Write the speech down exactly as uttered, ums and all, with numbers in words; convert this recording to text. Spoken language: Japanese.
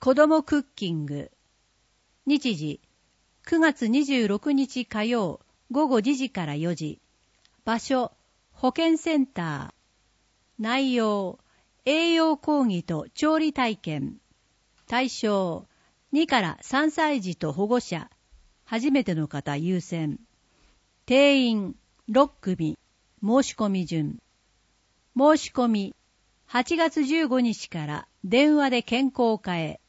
子どもクッキング。日時、くがつにじゅうろくにち火曜午後にじからよじ。場所、保健センター。内容、栄養講義と調理体験。対象、にからさんさい児と保護者。初めての方優先。定員ろっくみ。申し込み順。申し込み、はちがつじゅうごにちから電話で健康課へ。